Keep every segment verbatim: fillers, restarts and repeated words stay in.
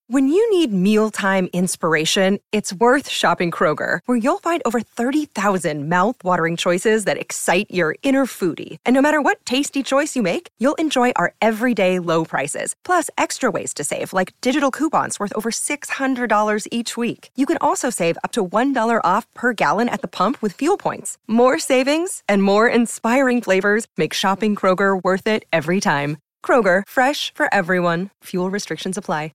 When you need mealtime inspiration, it's worth shopping Kroger, where you'll find over thirty thousand mouth-watering choices that excite your inner foodie. And no matter what tasty choice you make, you'll enjoy our everyday low prices, plus extra ways to save, like digital coupons worth over six hundred dollars each week. You can also save up to one dollar off per gallon at the pump with fuel points. More savings and more inspiring flavors make shopping Kroger worth it every time. Kroger, fresh for everyone. Fuel restrictions apply.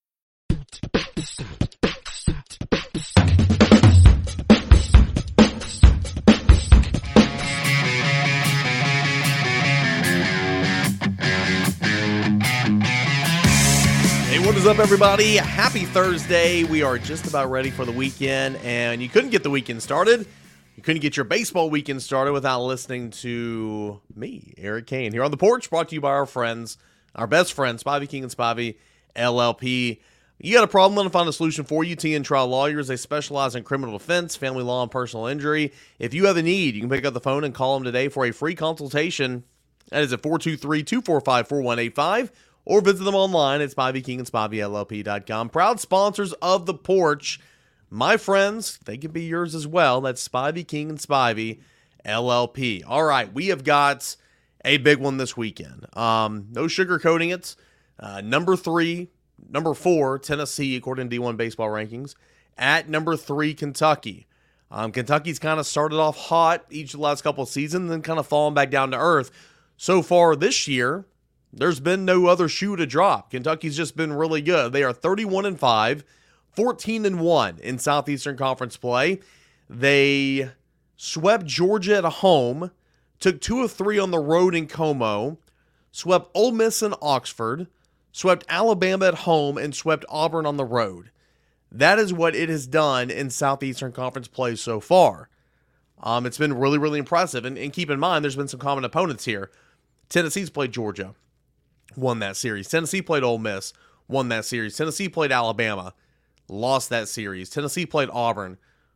Hey, what is up, everybody? Happy Thursday. We are just about ready for the weekend, and you couldn't get the weekend started. You couldn't get your baseball weekend started without listening to me, Eric Kane, here on The Porch, brought to you by our friends, our best friends, Spivey King and Spivey, L L P. You got a problem, let them find a solution for you. T N Trial Lawyers, they specialize in criminal defense, family law, and personal injury. If you have a need, you can pick up the phone and call them today for a free consultation. That is at four two three, two four five, four one eight five, or visit them online at spivey king and spivey L L P dot com. Proud sponsors of The Porch. My friends, they can be yours as well. That's Spivey King and Spivey, L L P. All right, we have got a big one this weekend. Um, no sugarcoating it. Uh, number three, number four, Tennessee, according to D one Baseball Rankings. At number three, Kentucky. Um, Kentucky's kind of started off hot each of the last couple of seasons, then kind of fallen back down to earth. So far this year, there's been no other shoe to drop. Kentucky's just been really good. They are thirty-one and five. fourteen and one in Southeastern Conference play. They swept Georgia at home, took two of three on the road in Como, swept Ole Miss in Oxford, swept Alabama at home, and swept Auburn on the road. That is what it has done in Southeastern Conference play so far. Um, it's been really, really impressive. And, and keep in mind, there's been some common opponents here. Tennessee's played Georgia, won that series. Tennessee played Ole Miss, won that series. Tennessee played Alabama, lost that series. Tennessee played Auburn,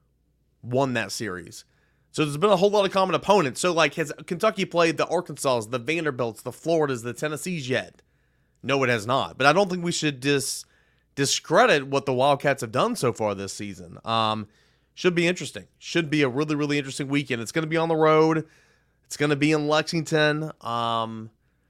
won that series. So there's been a whole lot of common opponents. So, like, has Kentucky played the Arkansas, the Vanderbilts, the Floridas, the Tennessees yet? No, it has not. But I don't think we should dis- discredit what the Wildcats have done so far this season. Um, should be interesting. Should be a really, really interesting weekend. It's going to be on the road. It's going to be in Lexington. Um...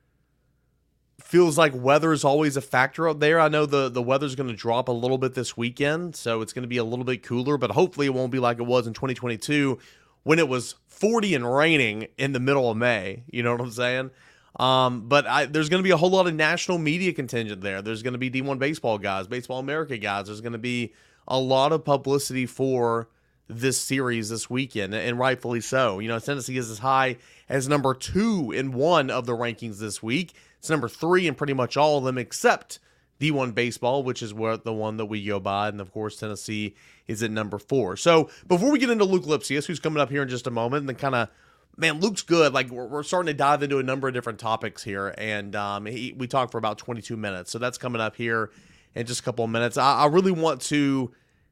Feels like weather is always a factor up there. I know the, the weather's going to drop a little bit this weekend, so it's going to be a little bit cooler, but hopefully it won't be like it was in twenty twenty-two when it was forty and raining in the middle of May. You know what I'm saying? Um, but I, there's going to be a whole lot of national media contingent there. There's going to be D one baseball guys, Baseball America guys. There's going to be a lot of publicity for this series this weekend, and rightfully so. You know, Tennessee is as high as number two in one of the rankings this week. It's number three in pretty much all of them except D one Baseball, which is what the one that we go by. And, of course, Tennessee is at number four. So before we get into Luke Lipsius, who's coming up here in just a moment, and then kind of, man, Luke's good. Like, we're, we're starting to dive into a number of different topics here. And um, he, we talked for about twenty-two minutes. So that's coming up here in just a couple of minutes. I, I really want to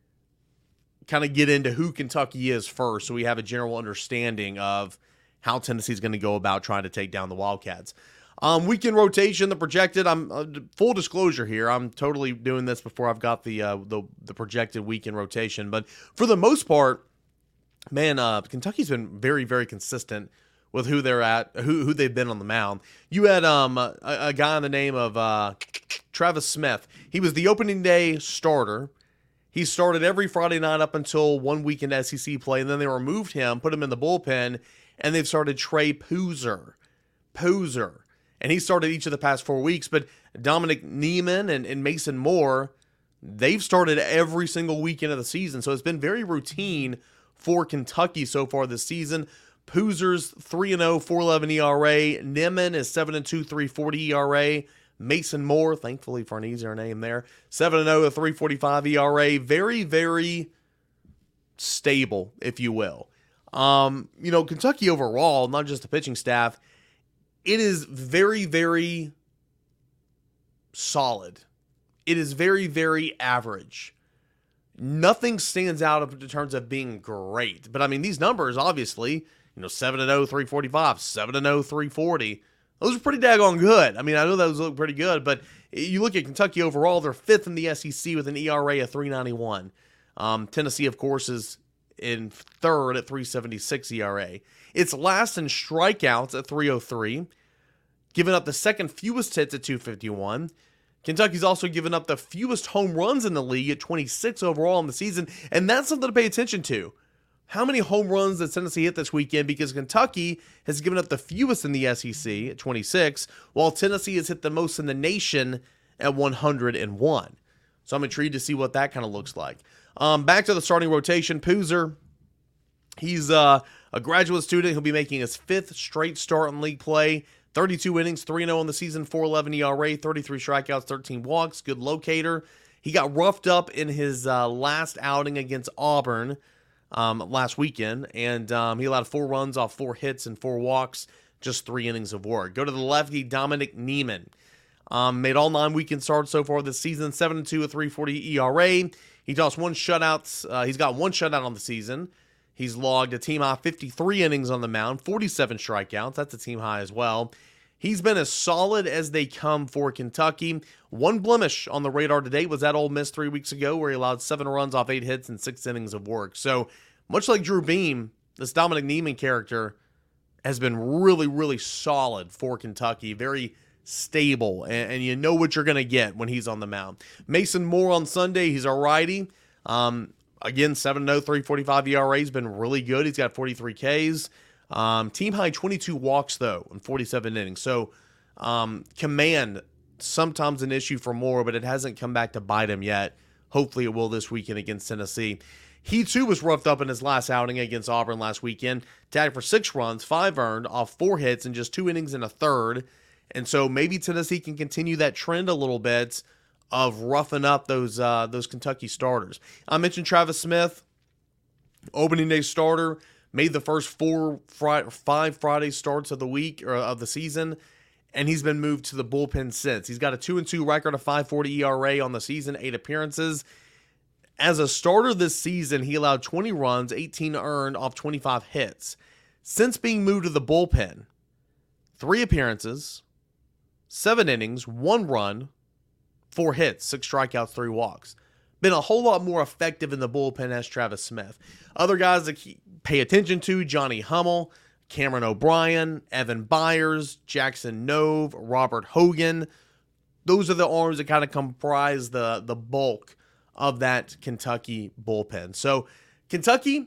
kind of get into who Kentucky is first so we have a general understanding of how Tennessee's going to go about trying to take down the Wildcats. Um, weekend rotation, the projected. I'm uh, full disclosure here. I'm totally doing this before I've got the uh, the the projected weekend rotation. But for the most part, man, uh, Kentucky's been very very consistent with who they're at, who who they've been on the mound. You had um a, a guy in the name of uh, Travis Smith. He was the opening day starter. He started every Friday night up until one weekend S E C play, and then they removed him, put him in the bullpen, and they've started Trey Poozer. Poozer. And he started each of the past four weeks. But Dominic Neiman and, and Mason Moore, they've started every single weekend of the season. So it's been very routine for Kentucky so far this season. Poozer's three and oh, four eleven E R A. Neiman is seven and two, three forty E R A. Mason Moore, thankfully for an easier name there, seven and oh, a three forty-five E R A. Very, very stable, if you will. Um, you know, Kentucky overall, not just the pitching staff, it is very, very solid. It is very, very average. Nothing stands out in terms of being great. But, I mean, these numbers, obviously, you know, seven and oh, three forty-five, seven and oh, three forty, Those are pretty daggone good. I mean, I know those look pretty good, but you look at Kentucky overall, they're fifth in the S E C with an E R A of three ninety-one. Um, Tennessee, of course, is in third at three seventy-six E R A. It's last in strikeouts at three oh three, giving up the second fewest hits at two fifty-one. Kentucky's also given up the fewest home runs in the league at twenty-six overall in the season, and that's something to pay attention to. How many home runs did Tennessee hit this weekend? Because Kentucky has given up the fewest in the S E C at twenty-six, while Tennessee has hit the most in the nation at one hundred one. So I'm intrigued to see what that kind of looks like. Um, back to the starting rotation, Poozer, he's uh, a graduate student. He'll be making his fifth straight start in league play. thirty-two innings, three oh in the season, four eleven E R A, thirty-three strikeouts, thirteen walks, good locator. He got roughed up in his uh, last outing against Auburn um, last weekend, and um, he allowed four runs off four hits and four walks, just three innings of work. Go to the lefty, Dominic Niemann. Um, made all nine weekend starts so far this season, seven and two, a three forty E R A. He tossed one shutout. Uh, he's got one shutout on the season. He's logged a team high fifty-three innings on the mound, forty-seven strikeouts. That's a team high as well. He's been as solid as they come for Kentucky. One blemish on the radar today was at Ole Miss three weeks ago, where he allowed seven runs off eight hits and six innings of work. So much like Drew Beam, this Dominic Niemann character has been really, really solid for Kentucky. Very stable, and, and you know what you're going to get when he's on the mound. Mason Moore on Sunday, he's a righty. Um, again, seven oh, three forty-five E R A has been really good. He's got forty-three Ks. Um, team high twenty-two walks, though, in forty-seven innings. So um, command, sometimes an issue for Moore, but it hasn't come back to bite him yet. Hopefully it will this weekend against Tennessee. He, too, was roughed up in his last outing against Auburn last weekend. Tagged for six runs, five earned, off four hits, and just two innings and a third. And so maybe Tennessee can continue that trend a little bit of roughing up those uh, those Kentucky starters. I mentioned Travis Smith, opening day starter, made the first four, Friday, five Friday starts of the week or of the season, and he's been moved to the bullpen since. He's got a two and two record, a five forty E R A on the season, eight appearances. As a starter this season, he allowed twenty runs, eighteen earned off twenty-five hits. Since being moved to the bullpen, three appearances, seven innings, one run, four hits, six strikeouts, three walks. Been a whole lot more effective in the bullpen as Travis Smith. Other guys that pay attention to, Johnny Hummel, Cameron O'Brien, Evan Byers, Jackson Nove, Robert Hogan. Those are the arms that kind of comprise the, the bulk of that Kentucky bullpen. So Kentucky,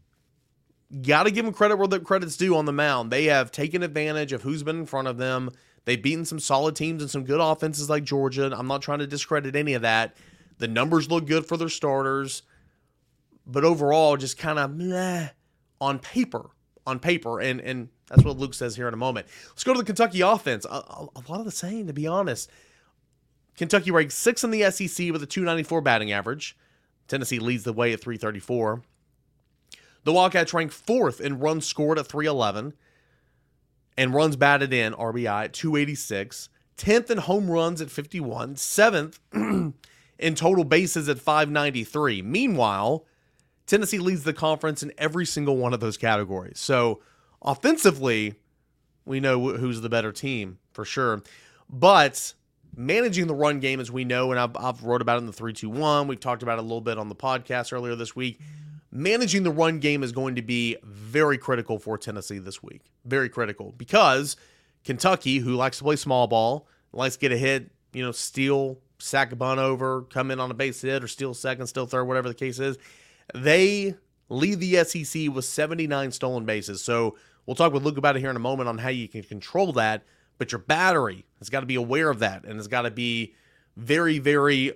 got to give them credit where the credit's due on the mound. They have taken advantage of who's been in front of them. They've beaten some solid teams and some good offenses like Georgia. I'm not trying to discredit any of that. The numbers look good for their starters. But overall, just kind of meh on paper. On paper. And, and that's what Luke says here in a moment. Let's go to the Kentucky offense. A, a, a lot of the same, to be honest. Kentucky ranks sixth in the S E C with a two ninety-four batting average. Tennessee leads the way at three thirty-four. The Wildcats rank fourth in runs scored at three eleven. And runs batted in, R B I, at two eighty-six. tenth in home runs at fifty-one. seventh in total bases at five ninety-three. Meanwhile, Tennessee leads the conference in every single one of those categories. So, offensively, we know who's the better team, for sure. But managing the run game, as we know, and I've, I've wrote about it in the three two one. We've talked about it a little bit on the podcast earlier this week. Managing the run game is going to be very critical for Tennessee this week. Very critical. Because Kentucky, who likes to play small ball, likes to get a hit, you know, steal, sack a bunt over, come in on a base hit, or steal second, steal third, whatever the case is, they lead the S E C with seventy-nine stolen bases. So we'll talk with Luke about it here in a moment on how you can control that. But your battery has got to be aware of that, and has got to be very, very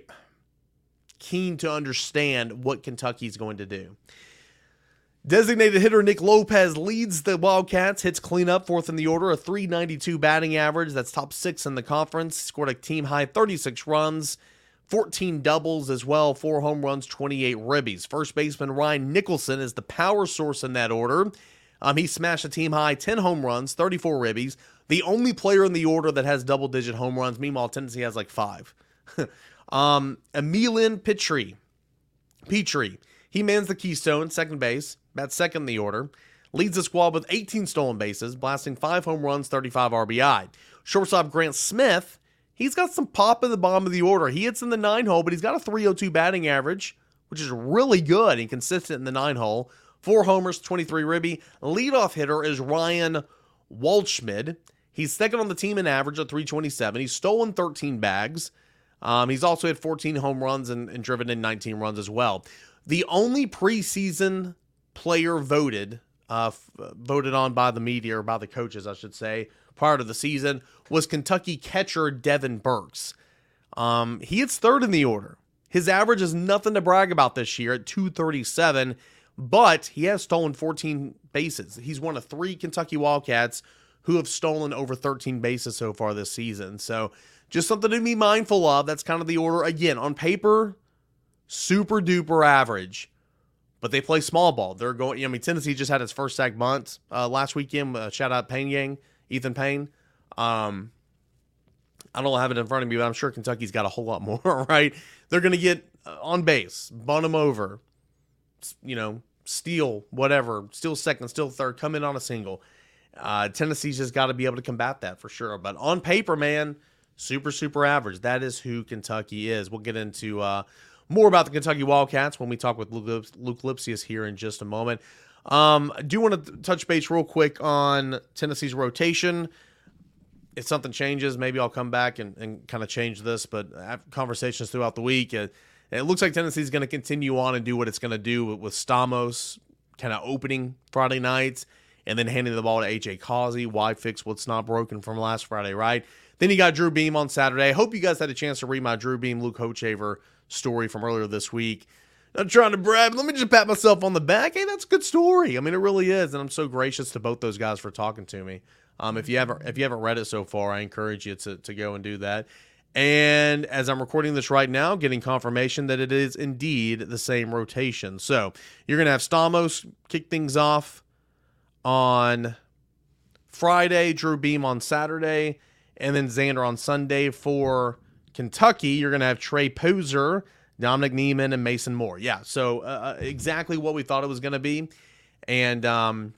keen to understand what Kentucky's going to do. Designated hitter Nick Lopez leads the Wildcats, hits cleanup, fourth in the order, a three ninety-two batting average. That's top six in the conference. Scored a team high thirty-six runs, fourteen doubles as well, four home runs, twenty-eight ribbies. First baseman Ryan Nicholson is the power source in that order. Um, he smashed a team high ten home runs, thirty-four ribbies. The only player in the order that has double-digit home runs. Meanwhile, Tennessee has like five. um, Emilian Petrie. Petrie. He mans the keystone, second base. Bats second in the order. leads the squad with eighteen stolen bases, blasting five home runs, thirty-five R B I. Shortstop Grant Smith, he's got some pop in the bottom of the order. He hits in the nine hole, but he's got a three oh two batting average, which is really good and consistent in the nine hole. Four homers, twenty-three ribby. Leadoff hitter is Ryan Waldschmidt. He's second on the team in average at three twenty-seven. He's stolen thirteen bags. Um, he's also had fourteen home runs and, and driven in nineteen runs as well. The only preseason player voted, uh, f- voted on by the media, or by the coaches, I should say, prior to the season, was Kentucky catcher Devin Burks. Um, he hits third in the order. His average is nothing to brag about this year at two thirty-seven, but he has stolen fourteen bases. He's one of three Kentucky Wildcats who have stolen over thirteen bases so far this season. So just something to be mindful of. That's kind of the order. Again, on paper, super duper average, but they play small ball. They're going, I mean, Tennessee just had its first sack bunt uh, last weekend. Uh, shout out Payne Gang, Ethan Payne. Um, I don't have it in front of me, but I'm sure Kentucky's got a whole lot more, right? They're going to get uh, on base, bunt them over, you know, steal, whatever, steal second, steal third, come in on a single. Uh, Tennessee's just got to be able to combat that for sure. But on paper, man, super, super average. That is who Kentucky is. We'll get into uh, more about the Kentucky Wildcats when we talk with Luke, Luke Lipsius here in just a moment. Um, I do want to touch base real quick on Tennessee's rotation. If something changes, maybe I'll come back and, and kind of change this. But I have conversations throughout the week. It, it looks like Tennessee's going to continue on and do what it's going to do with, with Stamos kind of opening Friday nights and then handing the ball to A J Causey. Why fix what's not broken from last Friday, right? Then you got Drew Beam on Saturday. I hope you guys had a chance to read my Drew Beam, Luke Hochaver story from earlier this week. Not trying to brag, but let me just pat myself on the back. Hey, that's a good story. I mean, it really is, and I'm so gracious to both those guys for talking to me. Um, if you haven't if you haven't read it so far, I encourage you to to go and do that. And as I'm recording this right now, getting confirmation that it is indeed the same rotation. So you're going to have Stamos kick things off on Friday, Drew Beam on Saturday, and then Xander on Sunday. For Kentucky, you're going to have Trey Poser, Dominic Neiman, and Mason Moore. Yeah, so uh, exactly what we thought it was going to be. And um,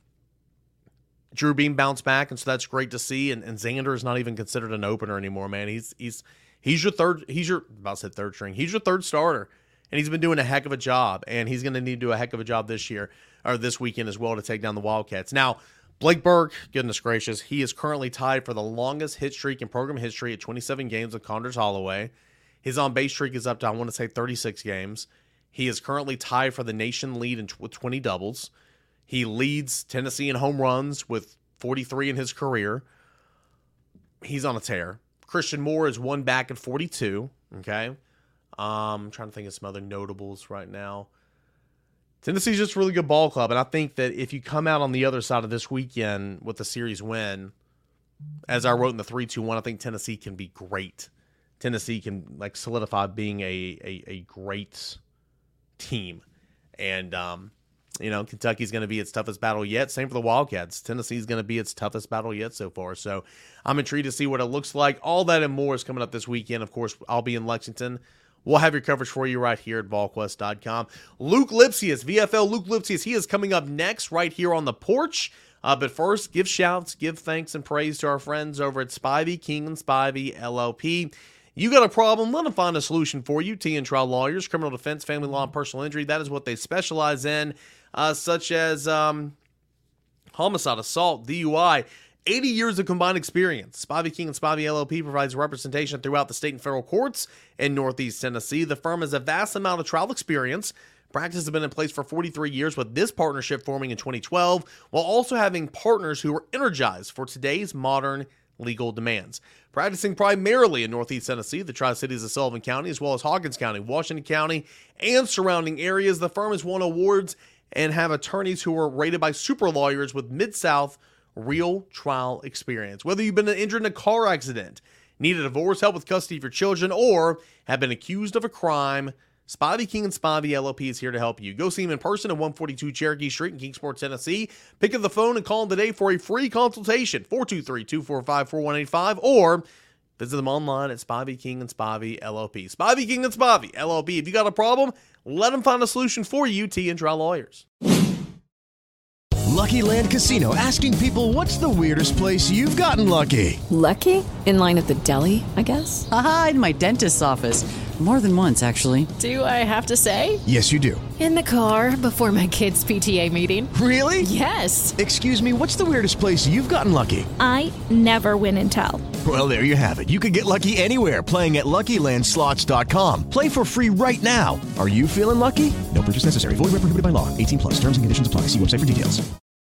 Drew Beam bounced back, and so that's great to see. And, and Xander is not even considered an opener anymore, man. He's he's he's your third. He's your about to say third string. He's your third starter, and he's been doing a heck of a job. And he's going to need to do a heck of a job this year or this weekend as well to take down the Wildcats. Now, Blake Burke, goodness gracious, he is currently tied for the longest hit streak in program history at twenty-seven games with Condors Holloway. His on-base streak is up to, I want to say, thirty-six games. He is currently tied for the nation lead in, with twenty doubles. He leads Tennessee in home runs with forty-three in his career. He's on a tear. Christian Moore is one back at forty-two. Okay. Um, I'm trying to think of some other notables right now. Tennessee's just a really good ball club, and I think that if you come out on the other side of this weekend with the series win, as I wrote in the three two one, I think Tennessee can be great. Tennessee can like solidify being a a, a great team. And, um, you know, Kentucky's going to be its toughest battle yet. Same for the Wildcats. Tennessee's going to be its toughest battle yet so far. So I'm intrigued to see what it looks like. All that and more is coming up this weekend. Of course, I'll be in Lexington. We'll have your coverage for you right here at vol quest dot com. Luke Lipsius, V F L Luke Lipsius, he is coming up next right here on the porch. Uh, but first, give shouts, give thanks, and praise to our friends over at Spivey, King and Spivey, L L P. You got a problem, let them find a solution for you. T and Trial Lawyers, criminal defense, family law, and personal injury. That is what they specialize in, uh, such as um, homicide, assault, D U I. eighty years of combined experience. Spivey King and Spivey L L P provides representation throughout the state and federal courts in Northeast Tennessee. The firm has a vast amount of trial experience. Practice has been in place for forty-three years, with this partnership forming in twenty twelve, while also having partners who are energized for today's modern legal demands. Practicing primarily in Northeast Tennessee, the Tri-Cities of Sullivan County, as well as Hawkins County, Washington County, and surrounding areas, the firm has won awards and have attorneys who are rated by super lawyers with Mid-South real trial experience. Whether you've been injured in a car accident, need a divorce, help with custody of your children, or have been accused of a crime, Spivey King and Spivey L L P is here to help you. Go see him in person at one forty-two Cherokee Street in Kingsport, Tennessee. Pick up the phone and call him today for a free consultation, four two three, two four five, four one eight five, or visit them online at Spivey King and Spivey L L P. Spivey King and Spivey L L P. If you got a problem, let them find a solution for you, T and Trial Lawyers. Lucky Land Casino, asking people, what's the weirdest place you've gotten lucky? Lucky? In line at the deli, I guess? Aha, in my dentist's office. More than once, actually. Do I have to say? Yes, you do. In the car before my kids' P T A meeting. Really? Yes. Excuse me, what's the weirdest place you've gotten lucky? I never win and tell. Well, there you have it. You can get lucky anywhere, playing at Lucky Land Slots dot com. Play for free right now. Are you feeling lucky? No purchase necessary. Void where prohibited by law. eighteen plus. Terms and conditions apply. See website for details.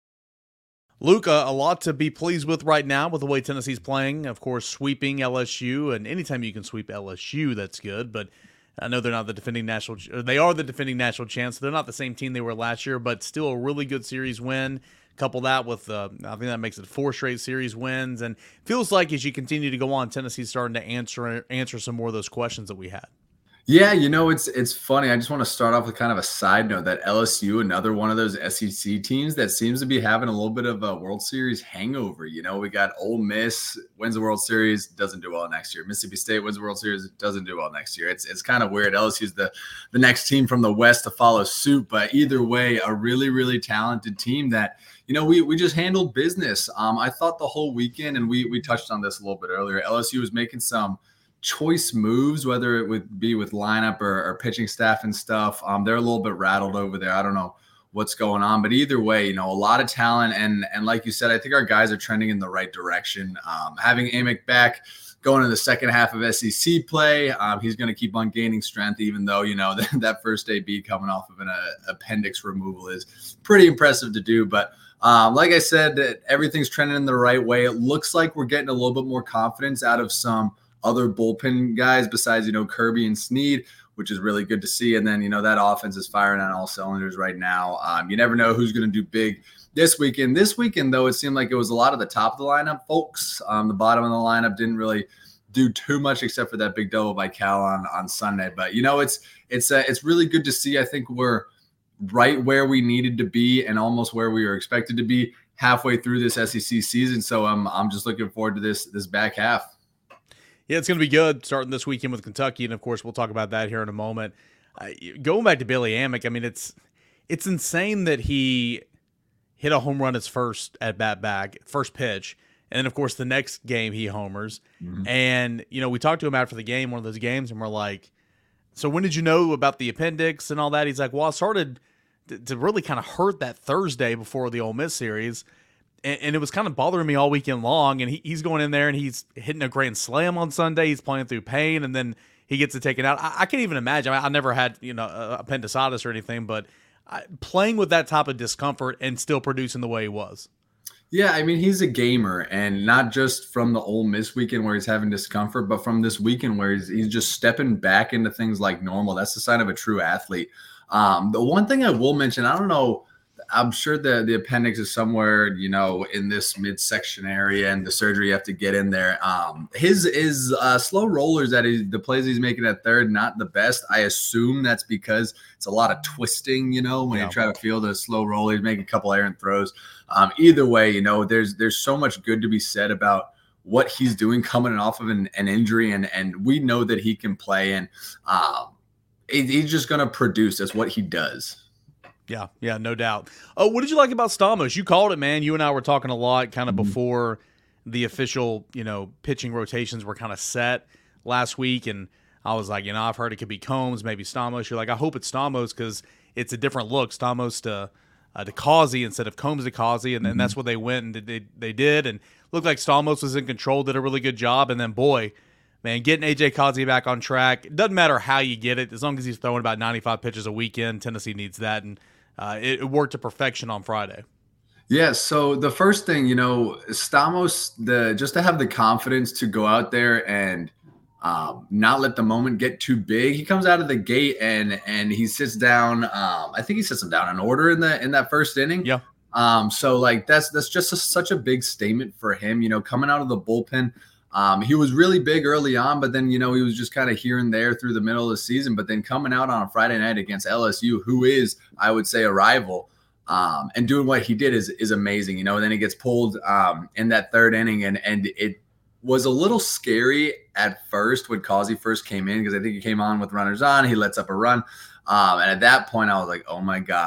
Luka, a lot to be pleased with right now with the way Tennessee's playing. Of course, sweeping L S U, and anytime you can sweep L S U, that's good. But I know they're not the defending national. They are the defending national champs. So they're not the same team they were last year, but still a really good series win. Couple that with, uh, I think that makes it four straight series wins, and feels like as you continue to go on, Tennessee's starting to answer answer some more of those questions that we had. Yeah, you know, it's it's funny. I just want to start off with kind of a side note that L S U, another one of those S E C teams that seems to be having a little bit of a World Series hangover. You know, we got Ole Miss wins the World Series, doesn't do well next year. Mississippi State wins the World Series, doesn't do well next year. It's it's kind of weird. L S U is the the next team from the West to follow suit, but either way, a really really talented team that, you know, we we just handled business. Um, I thought the whole weekend, and we we touched on this a little bit earlier. L S U was making some choice moves, whether it would be with lineup or, or pitching staff and stuff. Um, they're a little bit rattled over there. I don't know what's going on, but either way, you know, a lot of talent. And, and like you said, I think our guys are trending in the right direction. Um, having Amick back going to the second half of S E C play, um, he's going to keep on gaining strength, even though, you know, that first A B coming off of an uh, appendix removal is pretty impressive to do. But um, like I said, everything's trending in the right way. It looks like we're getting a little bit more confidence out of some other bullpen guys besides, you know, Kirby and Snead, which is really good to see. And then, you know, that offense is firing on all cylinders right now. Um, you never know who's going to do big this weekend. This weekend, though, it seemed like it was a lot of the top of the lineup folks. Um, the bottom of the lineup didn't really do too much except for that big double by Cal on, on Sunday. But, you know, it's it's uh, it's really good to see. I think we're right where we needed to be and almost where we were expected to be halfway through this S E C season. So I'm I'm just looking forward to this this back half. Yeah, it's going to be good starting this weekend with Kentucky, and of course we'll talk about that here in a moment. Uh, going back to Billy Amick, I mean it's it's insane that he hit a home run his first at bat back, first pitch, and then of course the next game he homers. Mm-hmm. And you know we talked to him after the game, one of those games, and we're like, "So when did you know about the appendix and all that?" He's like, "Well, I started to, to really kind of hurt that Thursday before the Ole Miss series." And it was kind of bothering me all weekend long. And he, he's going in there and he's hitting a grand slam on Sunday. He's playing through pain, and then he gets it taken out. I, I can't even imagine. I, I never had, you know, appendicitis or anything, but I, playing with that type of discomfort and still producing the way he was. Yeah, I mean, he's a gamer, and not just from the Ole Miss weekend where he's having discomfort, but from this weekend where he's, he's just stepping back into things like normal. That's the sign of a true athlete. Um, the one thing I will mention, I don't know, I'm sure the, the appendix is somewhere, you know, in this midsection area, and the surgery you have to get in there. Um, his is uh, slow rollers that he, the plays he's making at third, not the best. I assume that's because it's a lot of twisting, you know, when yeah. you try to field a slow roller, he's making a couple errant throws. Um, either way, you know, there's there's so much good to be said about what he's doing coming off of an, an injury, and and we know that he can play, and um, he, he's just going to produce. That's what he does. Yeah, yeah, no doubt. Oh, what did you like about Stamos? You called it, man. You and I were talking a lot kind of mm-hmm. before the official, you know, pitching rotations were kind of set last week, and I was like, you know, I've heard it could be Combs, maybe Stamos. You're like, I hope it's Stamos because it's a different look, Stamos to uh, to Causey instead of Combs to Causey, and, mm-hmm. and that's what they went and they they did, and looked like Stamos was in control, did a really good job, and then boy, man, getting A J Causey back on track. It doesn't matter how you get it, as long as he's throwing about ninety-five pitches a weekend. Tennessee needs that, and Uh, it, it worked to perfection on Friday. Yeah, so the first thing, you know, Stamos, the just to have the confidence to go out there and um, not let the moment get too big. He comes out of the gate and and he sits down. Um, I think he sits him down in order in the in that first inning. Yeah. Um, so like that's that's just a, such a big statement for him. You know, coming out of the bullpen. Um, he was really big early on, but then, you know, he was just kind of here and there through the middle of the season. But then coming out on a Friday night against L S U, who is, I would say, a rival, um, and doing what he did is is amazing. You know, and then he gets pulled um, in that third inning, and and it was a little scary at first when Causey first came in, because I think he came on with runners on. He lets up a run. Um, and at that point, I was like, oh, my God,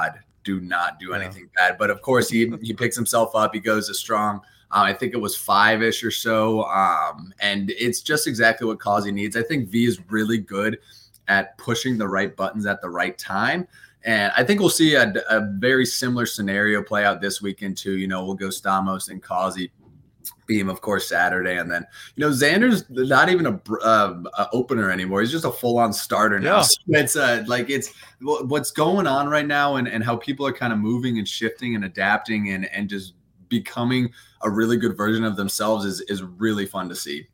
do not do anything yeah. bad. But of course, he he picks himself up. He goes to strong. Uh, I think it was five-ish or so. Um, and it's just exactly what Causey needs. I think V is really good at pushing the right buttons at the right time. And I think we'll see a, a very similar scenario play out this weekend too. You know, we'll go Stamos and Causey. Beam, of course, Saturday. And then, you know, Xander's not even a, uh, a opener anymore. He's just a full-on starter now. Yeah. So it's uh, like it's what's going on right now and, and how people are kind of moving and shifting and adapting and, and just becoming a really good version of themselves is, is really fun to see.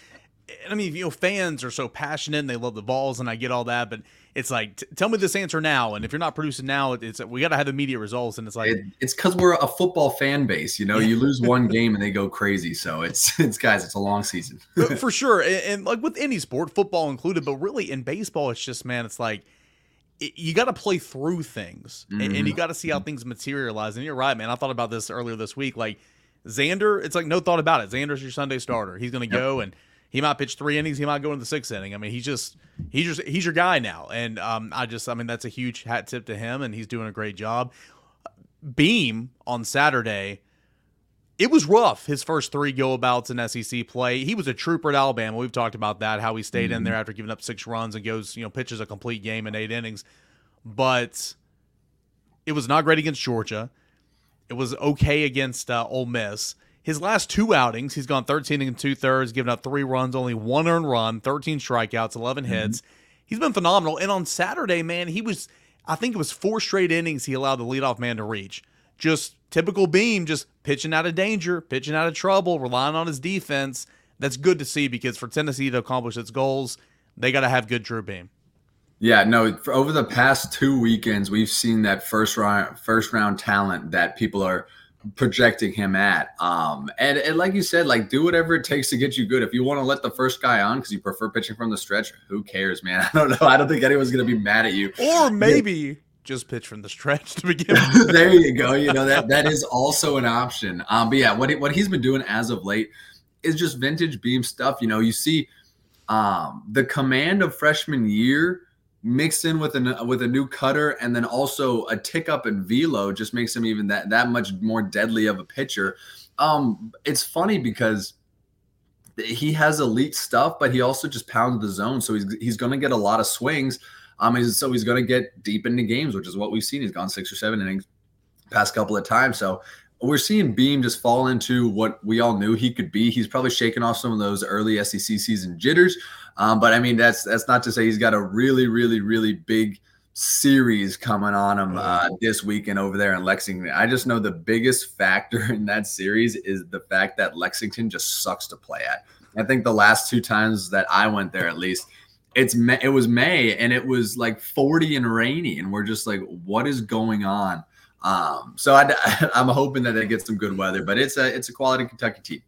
I mean, you know, fans are so passionate and they love the balls, and I get all that, but it's like, t- tell me this answer now. And if you're not producing now, it's we got to have immediate results. And it's like, it, it's because we're a football fan base. You know, you lose one game and they go crazy. So it's it's guys, it's a long season for sure. And, and like with any sport, football included, but really in baseball, it's just, man, it's like it, you got to play through things mm-hmm. and, and you got to see how things materialize. And you're right, man. I thought about this earlier this week. Like Xander, it's like no thought about it. Xander's your Sunday starter. He's going to yep. go and he might pitch three innings. He might go in the sixth inning. I mean, he's just he's just he's your guy now, and um, I just I mean that's a huge hat tip to him, and he's doing a great job. Beam on Saturday, it was rough. His first three go-abouts in S E C play. He was a trooper at Alabama. We've talked about that, how he stayed mm-hmm. in there after giving up six runs and goes, you know, pitches a complete game in eight innings. But it was not great against Georgia. It was okay against uh, Ole Miss. His last two outings, he's gone thirteen and two-thirds, given up three runs, only one earned run, thirteen strikeouts, eleven hits. Mm-hmm. He's been phenomenal. And on Saturday, man, he was, I think it was four straight innings he allowed the leadoff man to reach. Just typical Beam, just pitching out of danger, pitching out of trouble, relying on his defense. That's good to see because for Tennessee to accomplish its goals, they got to have good Drew Beam. Yeah, no, for over the past two weekends, we've seen that first round, first round talent that people are projecting him at. Um, and, and like you said, like do whatever it takes to get you good. If you want to let the first guy on because you prefer pitching from the stretch, who cares, man? I don't know. I don't think anyone's going to be mad at you. Or maybe yeah. just pitch from the stretch to begin with. There you go. You know, that that is also an option. Um, but yeah, what, he, what he's been doing as of late is just vintage Beam stuff. You know, you see um, the command of freshman year mixed in with a with a new cutter, and then also a tick up in velo just makes him even that that much more deadly of a pitcher. Um, it's funny because he has elite stuff, but he also just pounds the zone, so he's he's going to get a lot of swings. Um, he's, so he's going to get deep into games, which is what we've seen. He's gone six or seven innings past couple of times, so we're seeing Beam just fall into what we all knew he could be. He's probably shaking off some of those early S E C season jitters. Um, but, I mean, that's that's not to say he's got a really, really, really big series coming on him uh, this weekend over there in Lexington. I just know the biggest factor in that series is the fact that Lexington just sucks to play at. I think the last two times that I went there, at least, it's May, it was May, and it was like forty and rainy, and we're just like, what is going on? Um, so I, I'm hoping that they get some good weather, but it's a it's a quality Kentucky team.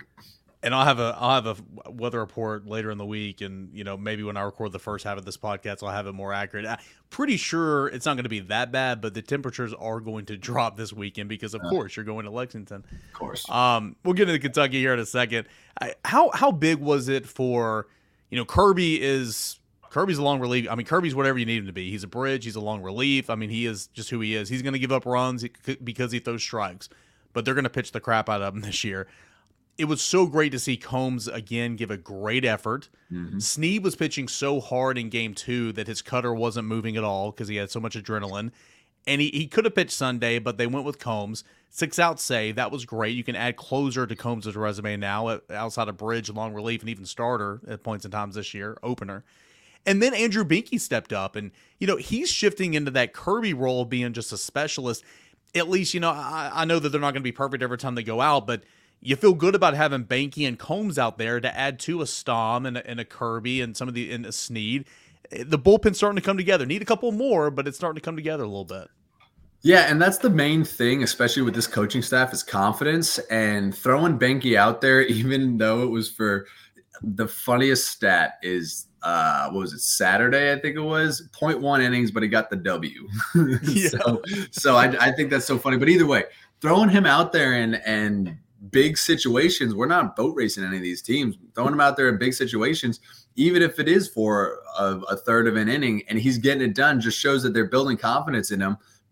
And I'll have a I'll have a weather report later in the week, and you know maybe when I record the first half of this podcast, I'll have it more accurate. I'm pretty sure it's not going to be that bad, but the temperatures are going to drop this weekend because, of uh, course, you're going to Lexington. Of course. Um, we'll get into Kentucky here in a second. I, how how big was it for you know Kirby is Kirby's a long relief. I mean Kirby's whatever you need him to be. He's a bridge. He's a long relief. I mean he is just who he is. He's going to give up runs because he throws strikes, but they're going to pitch the crap out of him this year. It was so great to see Combs again give a great effort. Mm-hmm. Snead was pitching so hard in game two that his cutter wasn't moving at all because he had so much adrenaline. And he, he could have pitched Sunday, but they went with Combs. Six out save. That was great. You can add closer to Combs' resume now outside of bridge, long relief, and even starter at points and times this year, opener. And then Andrew Binky stepped up. And, you know, he's shifting into that Kirby role of being just a specialist. At least, you know, I, I know that they're not going to be perfect every time they go out, but you feel good about having Banky and Combs out there to add to a Stom and a, and a Kirby and some of the and a Snead. The bullpen's starting to come together. Need a couple more, but it's starting to come together a little bit. Yeah, and that's the main thing, especially with this coaching staff, is confidence. And throwing Banky out there, even though it was for the funniest stat is uh what was it Saturday I think it was zero point one innings, but he got the W. yeah. so so I, I think that's so funny. But either way, throwing him out there and and big situations, we're not boat racing any of these teams. Throwing him out there in big situations, even if it is for a, a third of an inning and he's getting it done, just shows that they're building confidence in him.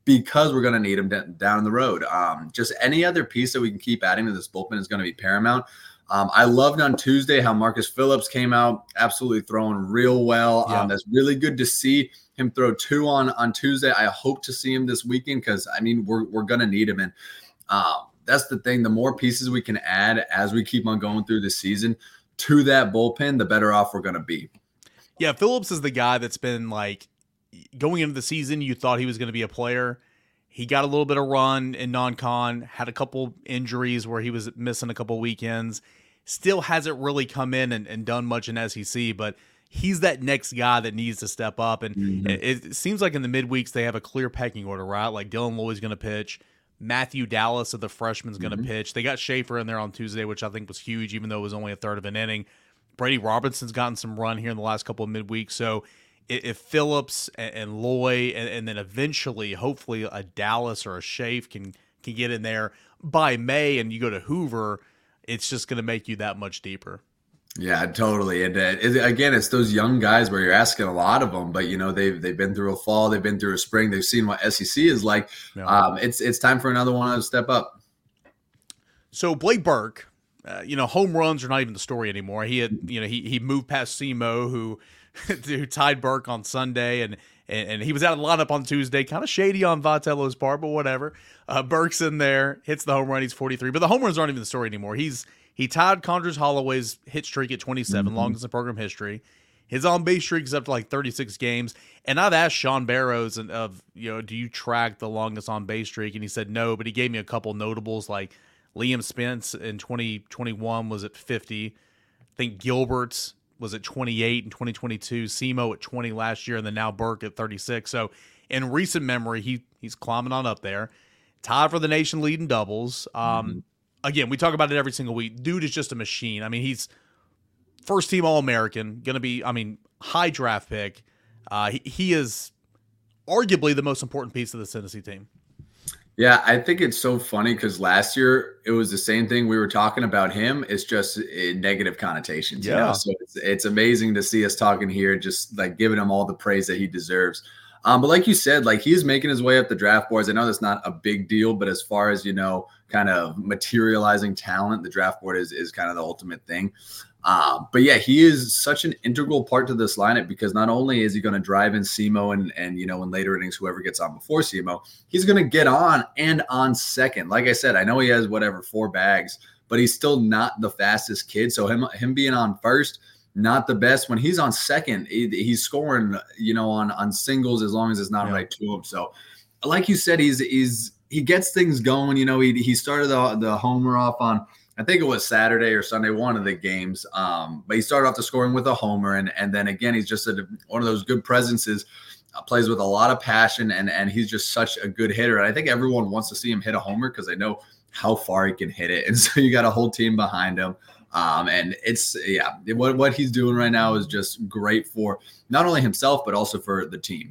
because we're going to need him d- down the road. Um, just any other piece that we can keep adding to this bullpen is going to be paramount. Um, I loved on Tuesday how Marcus Phillips came out, absolutely throwing real well. Yeah. Um, that's really good to see him throw two on, on Tuesday. I hope to see him this weekend because, I mean, we're, we're going to need him. And um, that's the thing. The more pieces we can add as we keep on going through the season to that bullpen, the better off we're going to be. Yeah, Phillips is the guy that's been like going into the season, you thought he was going to be a player. He got a little bit of run in non-con, had a couple injuries where he was missing a couple weekends. Still hasn't really come in and, and done much in S E C, but he's that next guy that needs to step up. And mm-hmm. it, it seems like in the midweeks they have a clear pecking order, right? Like Dylan Lloyd's going to pitch. Matthew Dallas of the freshman's going to mm-hmm. pitch. They got Schaefer in there on Tuesday, which I think was huge, even though it was only a third of an inning. Brady Robinson's gotten some run here in the last couple of midweeks. So if Phillips and, and Lloyd and, and then eventually, hopefully, a Dallas or a Schaefer can can get in there by May and you go to Hoover, it's just going to make you that much deeper. Yeah, totally. And uh, it, again, it's those young guys where you're asking a lot of them, but you know they've they've been through a fall, they've been through a spring, they've seen what S E C is like. Yeah. Um, it's it's time for another one to step up. So Blake Burke, uh, you know, home runs are not even the story anymore. He had, you know, he he moved past Simo, who who tied Burke on Sunday, and, and and he was out of the lineup on Tuesday. Kind of shady on Vitello's part, but whatever. Uh, Burke's in there, hits the home run. He's forty-three, but the home runs aren't even the story anymore. He's He tied Condrez Holloway's hit streak at twenty-seven, mm-hmm. longest in program history. His on-base streak is up to like thirty-six games. And I've asked Sean Barrows and of, you know, do you track the longest on-base streak? And he said no, but he gave me a couple notables like Liam Spence in twenty twenty-one was at fifty. I think Gilbert's was at twenty-eight in twenty twenty-two. Simo at twenty last year, and then now Burke at thirty-six. So in recent memory, he he's climbing on up there. Tied for the nation lead in doubles. Um, mm-hmm. Again, we talk about it every single week. Dude is just a machine. I mean, he's first team All-American, going to be, I mean, high draft pick. Uh, he, he is arguably the most important piece of the Tennessee team. Yeah, I think it's so funny because last year it was the same thing we were talking about him. It's just negative connotations. Yeah. You know? So it's, it's amazing to see us talking here, just like giving him all the praise that he deserves. Um, but like you said, like he's making his way up the draft boards. I know that's not a big deal, but as far as, you know, kind of materializing talent, the draft board is, is kind of the ultimate thing. Um, but yeah, he is such an integral part to this lineup because not only is he going to drive in Simo and, and, you know, in later innings, whoever gets on before Simo, he's going to get on and on second. Like I said, I know he has whatever, four bags, but he's still not the fastest kid. So him, him being on first, not the best. When he's on second, he, he's scoring, you know, on, on singles as long as it's not yeah. right to him. So like you said, he's, he's, he gets things going. You know, he, he started the, the homer off on, I think it was Saturday or Sunday, one of the games. Um, but he started off the scoring with a homer. And, and then again, he's just a, one of those good presences, uh, plays with a lot of passion. And, and he's just such a good hitter. And I think everyone wants to see him hit a homer because they know how far he can hit it. And so you got a whole team behind him. Um, and it's, yeah, what, what he's doing right now is just great for not only himself, but also for the team.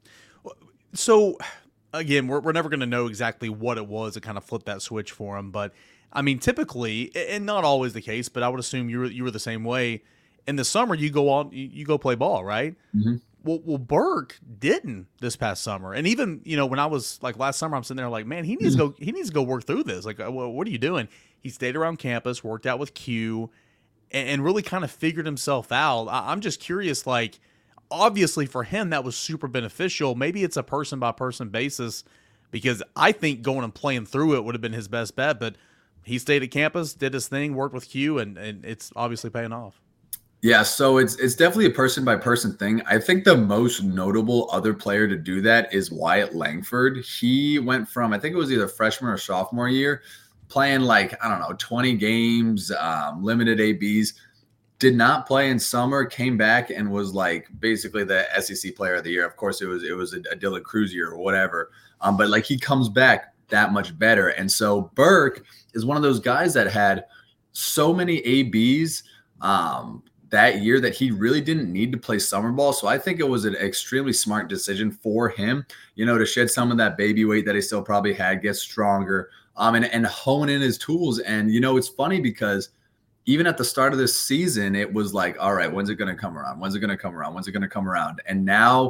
So again, we're, we're never going to know exactly what it was that kind of flipped that switch for him. But I mean, typically, and not always the case, but I would assume you were, you were the same way. In the summer, you go on, you, you go play ball, right? Mm-hmm. Well, well, Burke didn't this past summer. And even, you know, when I was like last summer, I'm sitting there like, man, he needs mm-hmm. to go, he needs to go work through this. Like, well, what are you doing? He stayed around campus, worked out with Q, and, and really kind of figured himself out. I, I'm just curious, like, obviously for him, that was super beneficial. Maybe it's a person by person basis because I think going and playing through it would have been his best bet, but he stayed at campus, did his thing, worked with Q, and, and it's obviously paying off. Yeah, so it's it's definitely a person-by-person thing. I think the most notable other player to do that is Wyatt Langford. He went from, I think it was either freshman or sophomore year, playing like, I don't know, twenty games, um, limited A Bs, did not play in summer, came back and was like basically the S E C player of the year. Of course, it was it was a, a Dylan Cruz year or whatever. Um, but like he comes back that much better. And so Burke is one of those guys that had so many A Bs um, that year that he really didn't need to play summer ball. So I think it was an extremely smart decision for him, you know, to shed some of that baby weight that he still probably had, get stronger, um, and, and hone in his tools. And, you know, it's funny because even at the start of this season, it was like, all right, when's it going to come around? When's it going to come around? When's it going to come around? And now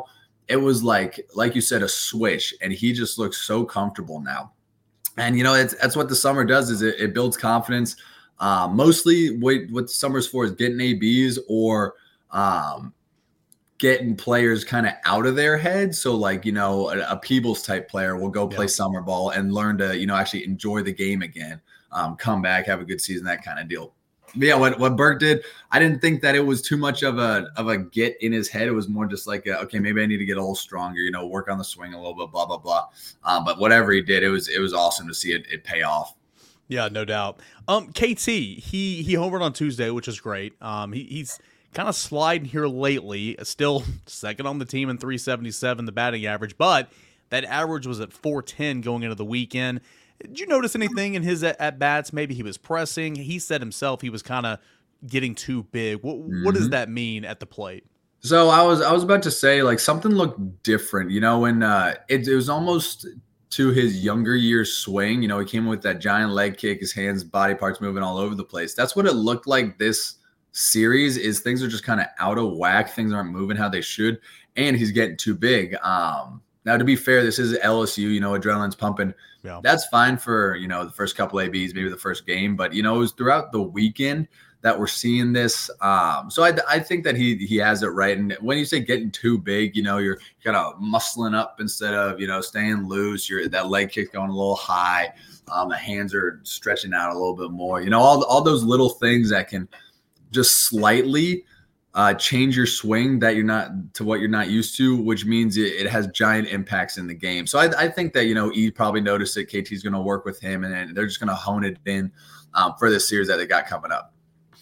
it was like, like you said, a switch, and he just looks so comfortable now. And, you know, it's, that's what the summer does is it, it builds confidence. Uh, mostly what, what the summer's for is getting A Bs or um, getting players kind of out of their head. So like, you know, a, a Peebles type player will go play yeah. summer ball and learn to, you know, actually enjoy the game again, um, come back, have a good season, that kind of deal. But yeah, what, what Burke did, I didn't think that it was too much of a of a get in his head. It was more just like, a, okay, maybe I need to get a little stronger, you know, work on the swing a little bit, blah, blah, blah. Um, but whatever he did, it was it was awesome to see it, it pay off. Yeah, no doubt. Um, K T, he he homered on Tuesday, which is great. Um, he, he's kind of sliding here lately, still second on the team in three seventy-seven, the batting average, but that average was at four ten going into the weekend. Did you notice anything in his at-bats? Maybe he was pressing. He said himself he was kind of getting too big. What, mm-hmm. what does that mean at the plate? So I was I was about to say, like, something looked different, you know, and uh, it, it was almost to his younger years swing. You know, he came with that giant leg kick, his hands, body parts moving all over the place. That's what it looked like this series is. Things are just kind of out of whack. Things aren't moving how they should, and he's getting too big. Um, now, to be fair, this is L S U, you know, adrenaline's pumping. Yeah. That's fine for, you know, the first couple A Bs, maybe the first game. But, you know, it was throughout the weekend that we're seeing this. Um, so I, I think that he he has it right. And when you say getting too big, you know, you're kind of muscling up instead of, you know, staying loose. You're that leg kick going a little high. Um, the hands are stretching out a little bit more. You know, all, all those little things that can just slightly Uh, change your swing that you're not to what you're not used to, which means it, it has giant impacts in the game. So I, I think that, you know, E probably noticed that K T's going to work with him, and then they're just going to hone it in um, for this series that they got coming up.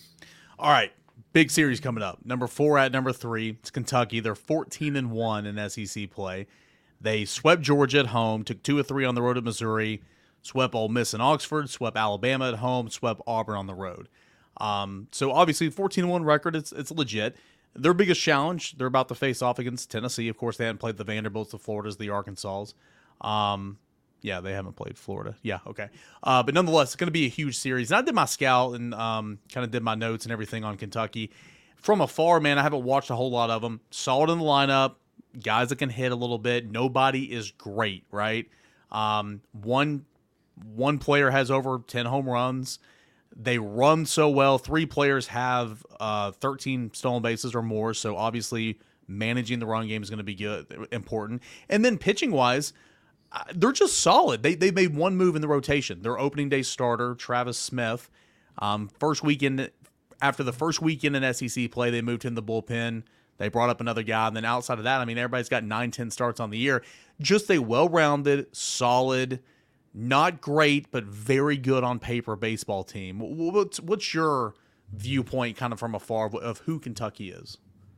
All right, big series coming up. Number four at number three, it's Kentucky. They're fourteen and one in S E C play. They swept Georgia at home, took two or three on the road at Missouri, swept Ole Miss in Oxford, swept Alabama at home, swept Auburn on the road. Um, so obviously fourteen and one record, it's it's legit. Their biggest challenge, they're about to face off against Tennessee. Of course, they haven't played the Vanderbilts, the Floridas, the Arkansas. Um, yeah, they haven't played Florida. Yeah, okay. Uh, but nonetheless, it's going to be a huge series. And I did my scout and um, kind of did my notes and everything on Kentucky. From afar, man, I haven't watched a whole lot of them. Saw it in the lineup. Guys that can hit a little bit. Nobody is great, right? Um, one one player has over ten home runs. They run so well. Three players have uh, thirteen stolen bases or more, so obviously managing the run game is going to be good, important. And then pitching-wise, uh, they're just solid. They they made one move in the rotation. Their opening day starter, Travis Smith, um, first weekend after the first weekend in S E C play, they moved him to the bullpen. They brought up another guy, and then outside of that, I mean, everybody's got nine, ten starts on the year. Just a well-rounded, solid, not great, but very good on paper baseball team. What's what's your viewpoint kind of from afar of who Kentucky is?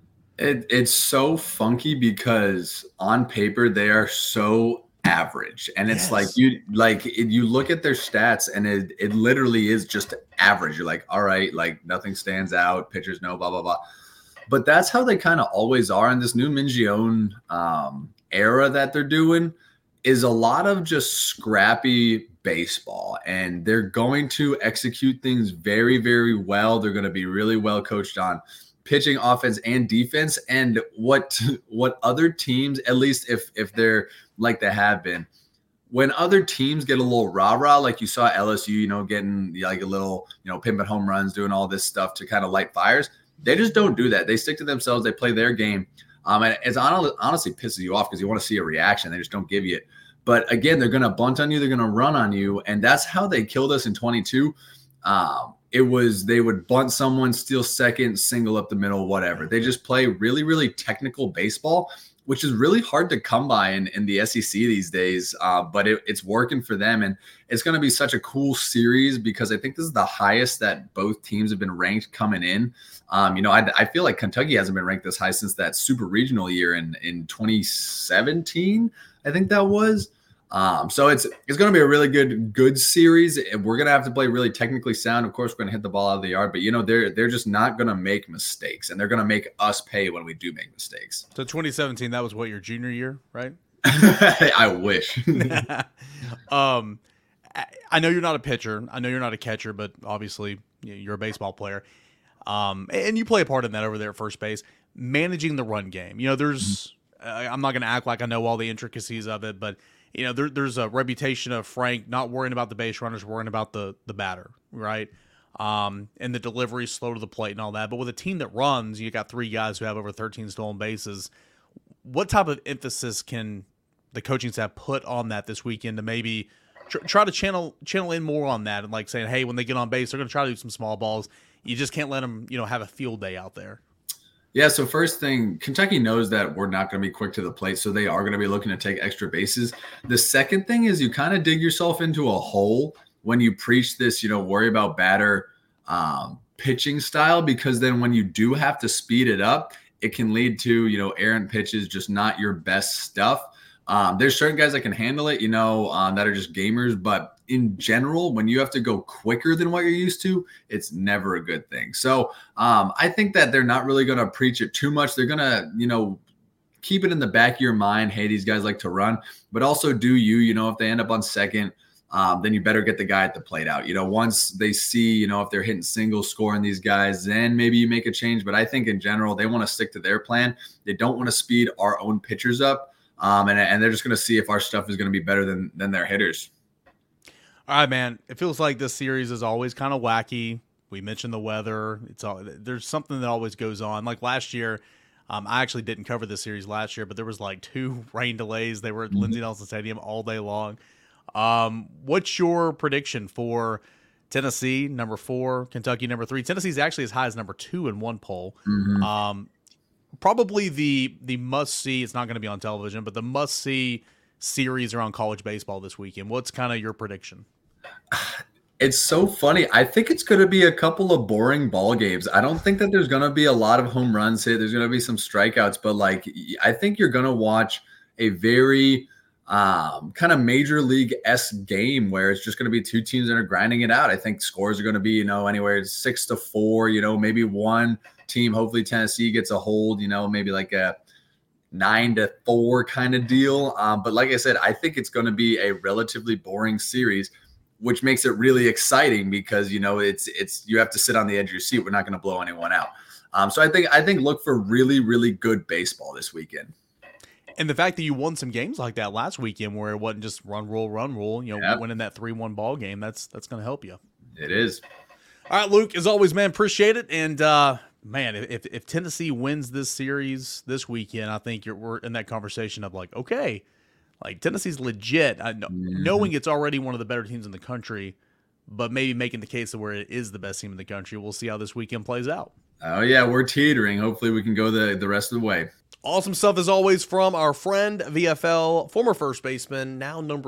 It, it's so funky because on paper they are so average, and it's yes. like you like it, you look at their stats and it it literally is just average. You're like, all right, like nothing stands out. Pitchers know, blah blah blah. But that's how they kind of always are in this new Mingione um, era that they're doing. Is a lot of just scrappy baseball, and they're going to execute things very, very well. They're going to be really well coached on pitching, offense, and defense. And what what other teams, at least if if they're like they have been, when other teams get a little rah-rah, like you saw L S U, you know, getting like a little, you know, pimping home runs, doing all this stuff to kind of light fires, they just don't do that. They stick to themselves. They play their game. Um, and it's honestly pisses you off because you want to see a reaction. They just don't give you it. But again, they're going to bunt on you. They're going to run on you. And that's how they killed us in twenty-two. Um, it was they would bunt someone, steal second, single up the middle, whatever. They just play really, really technical baseball, which is really hard to come by in, in the S E C these days. Uh, but it, it's working for them. And it's going to be such a cool series because I think this is the highest that both teams have been ranked coming in. Um, you know, I, I feel like Kentucky hasn't been ranked this high since that super regional year in, in twenty seventeen. I think that was. Um, so it's it's going to be a really good good series. We're going to have to play really technically sound. Of course, we're going to hit the ball out of the yard, but you know they're they're just not going to make mistakes, and they're going to make us pay when we do make mistakes. So twenty seventeen, that was what, your junior year, right? I wish. um, I know you're not a pitcher. I know you're not a catcher, but obviously you're a baseball player. Um, and you play a part in that over there at first base, managing the run game. You know, there's. Mm-hmm. I, I'm not going to act like I know all the intricacies of it, but you know, there, there's a reputation of Frank not worrying about the base runners, worrying about the the batter, right? Um, and the delivery slow to the plate and all that. But with a team that runs, you got three guys who have over thirteen stolen bases. What type of emphasis can the coaching staff put on that this weekend to maybe tr- try to channel channel in more on that and like saying, hey, when they get on base, they're going to try to do some small balls. You just can't let them, you know, have a field day out there. Yeah, so first thing, Kentucky knows that we're not going to be quick to the plate, so they are going to be looking to take extra bases. The second thing is you kind of dig yourself into a hole when you preach this, you know, worry about batter um, pitching style, because then when you do have to speed it up, it can lead to, you know, errant pitches, just not your best stuff. Um, there's certain guys that can handle it, you know, um, that are just gamers. But in general, when you have to go quicker than what you're used to, it's never a good thing. So um, I think that they're not really going to preach it too much. They're going to, you know, keep it in the back of your mind. Hey, these guys like to run, but also do you, you know, if they end up on second, um, then you better get the guy at the plate out. You know, once they see, you know, if they're hitting single scoring these guys, then maybe you make a change. But I think in general, they want to stick to their plan. They don't want to speed our own pitchers up. Um, and, and they're just going to see if our stuff is going to be better than, than their hitters. All right, man. It feels like this series is always kind of wacky. We mentioned the weather. It's all, there's something that always goes on. Like last year, um, I actually didn't cover this series last year, but there was like two rain delays. They were at mm-hmm. Lindsey Nelson Stadium all day long. Um, what's your prediction for Tennessee, number four, Kentucky, number three? Tennessee's actually as high as number two in one poll. Mm-hmm. Um, Probably the the must-see, it's not going to be on television, but the must-see series around college baseball this weekend. What's kind of your prediction? It's so funny. I think it's going to be a couple of boring ball games. I don't think that there's going to be a lot of home runs hit. There's going to be some strikeouts, but like I think you're going to watch a very um, kind of major league-esque game where it's just going to be two teams that are grinding it out. I think scores are going to be, you know, anywhere six to four, you know, maybe one team, hopefully Tennessee gets a hold, you know, maybe like a nine to four kind of deal. Um, but like I said, I think it's going to be a relatively boring series, which makes it really exciting because, you know, it's, it's, you have to sit on the edge of your seat. We're not going to blow anyone out. Um, so I think, I think look for really, really good baseball this weekend. And the fact that you won some games like that last weekend where it wasn't just run, roll, run, roll, you know, yeah. winning that three one ball game, that's, that's going to help you. It is. All right, Luke, as always, man, appreciate it. And, uh, man, if if Tennessee wins this series this weekend, I think you're we're in that conversation of like, okay, like Tennessee's legit. I know, mm-hmm. knowing it's already one of the better teams in the country, but maybe making the case of where it is the best team in the country. We'll see how this weekend plays out. Oh yeah, we're teetering. Hopefully, we can go the the rest of the way. Awesome stuff as always from our friend V F L, former first baseman, now number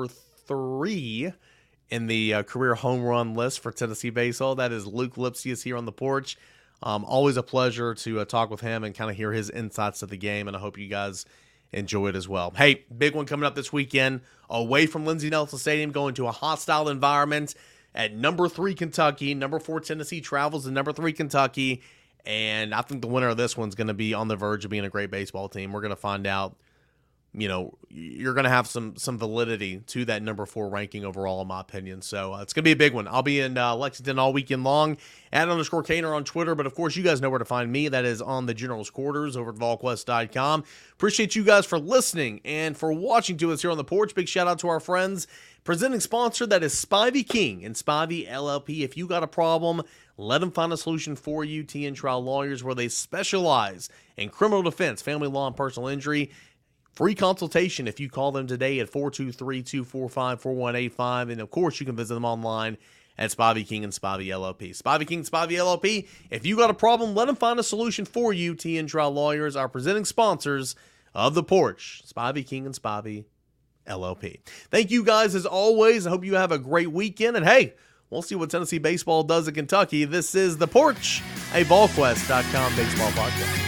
three in the uh, career home run list for Tennessee baseball. That is Luke Lipsius here on the porch. Um, always a pleasure to uh, talk with him and kind of hear his insights of the game, and I hope you guys enjoy it as well. Hey, big one coming up this weekend, away from Lindsey Nelson Stadium, going to a hostile environment at number three Kentucky. Number four Tennessee travels to number three Kentucky, and I think the winner of this one's going to be on the verge of being a great baseball team. We're going to find out. You know, you're going to have some some validity to that number four ranking overall, in my opinion. So uh, it's going to be a big one. I'll be in uh, Lexington all weekend long, at underscore Kaner on Twitter. But, of course, you guys know where to find me. That is on the General's Quarters over at vol quest dot com. Appreciate you guys for listening and for watching to us here on the porch. Big shout-out to our friends. Presenting sponsor, that is Spivey King and Spivey L L P. If you got a problem, let them find a solution for you. T N Trial Lawyers, where they specialize in criminal defense, family law, and personal injury. Free consultation if you call them today at four two three, two four five, four one eight five. And, of course, you can visit them online at Spivey King and Spivey L L P. Spivey King and Spivey L L P, if you got a problem, let them find a solution for you. T N Trial Lawyers are presenting sponsors of the porch. Spivey King and Spivey L L P. Thank you guys as always. I hope you have a great weekend. And, hey, we'll see what Tennessee baseball does at Kentucky. This is The Porch, a vol quest dot com baseball podcast.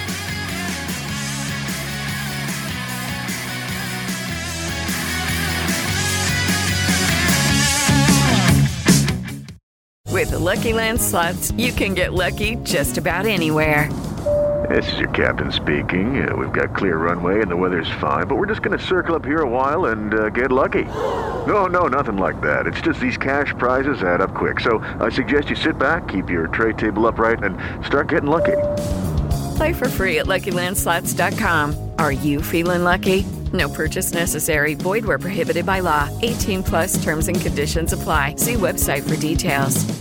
With the Lucky Land Slots, you can get lucky just about anywhere. This is your captain speaking. Uh, we've got clear runway and the weather's fine, but we're just going to circle up here a while and uh, get lucky. No, no, nothing like that. It's just these cash prizes add up quick. So I suggest you sit back, keep your tray table upright, and start getting lucky. Play for free at Lucky Land Slots dot com. Are you feeling lucky? No purchase necessary. Void where prohibited by law. eighteen plus terms and conditions apply. See website for details.